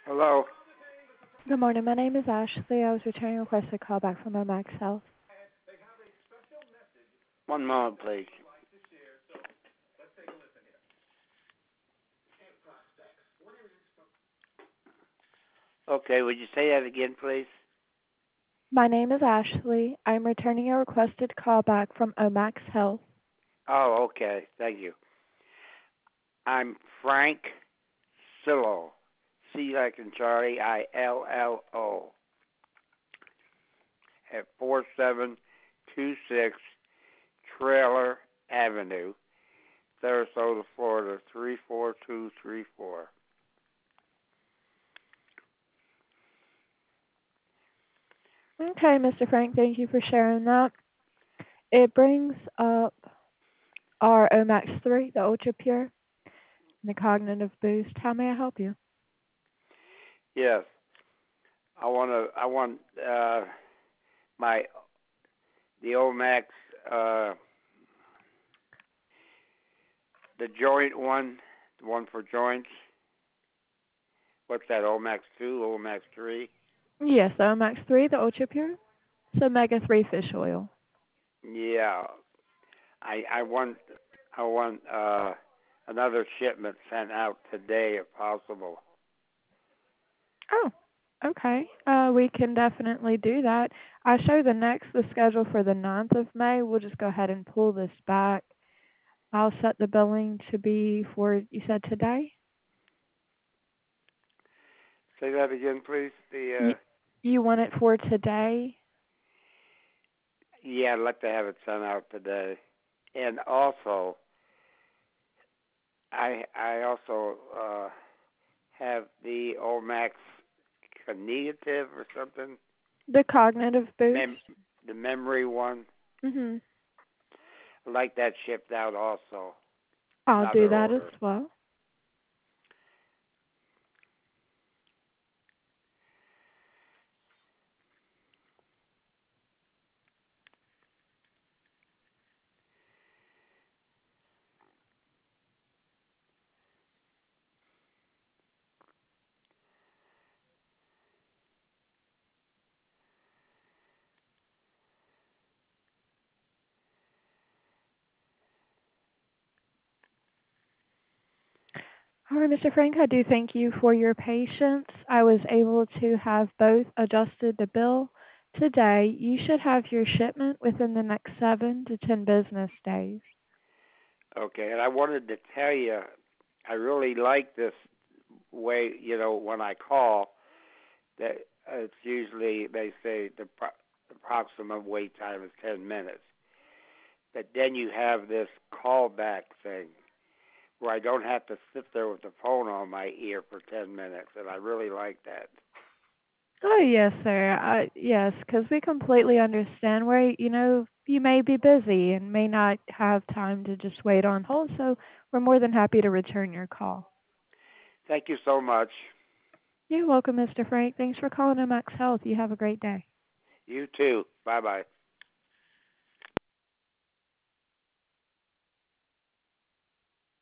Hello. Good morning. My name is Ashley. I was returning a requested call back from Max Health. One moment, please. Okay, would you say that again, please? My name is Ashley. I'm returning a requested call back from Omax Health. Oh, okay. Thank you. I'm Frank Sillo. C like in Charlie, ILLO. At 4726 Trailer Avenue, Sarasota, Florida, 34234. Okay, Mr. Frank, thank you for sharing that. It brings up our Omax 3, the Ultra Pure, and the Cognitive Boost. How may I help you? Yes. I want my the Omax the joint one, the one for joints. What's that? Omax 2, Omax 3? Yes, the Omax 3, the Ultra Pure. It's omega 3 fish oil. Yeah. I want another shipment sent out today if possible. Oh, okay. We can definitely do that. I show the schedule for the 9th of May. We'll just go ahead and pull this back. I'll set the billing to be for, you said today? Say that again, please. You, you want it for today? Yeah, I'd like to have it sent out today. And also, I also have the Omax Cognitive or something. The cognitive boost? The memory one. Mhm. I'd like that shipped out also. I'll do Another that as order. well. All right, Mr. Frank, I do thank you for your patience. I was able to have both adjusted to bill today. You should have your shipment within the next 7 to 10 business days. Okay, and I wanted to tell you, I really like this way. When I call, that it's usually they say the approximate wait time is 10 minutes. But then you have this callback thing where I don't have to sit there with the phone on my ear for 10 minutes, and I really like that. Oh, yes, sir. Yes, because we completely understand where, you may be busy and may not have time to just wait on hold, so we're more than happy to return your call. Thank you so much. You're welcome, Mr. Frank. Thanks for calling MX Health. You have a great day. You too. Bye-bye.